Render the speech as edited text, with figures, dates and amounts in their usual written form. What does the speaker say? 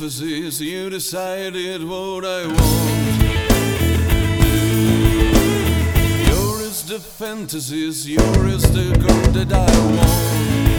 fantasies, you decided what I want. You're is the fantasies, you're is the girl that I want.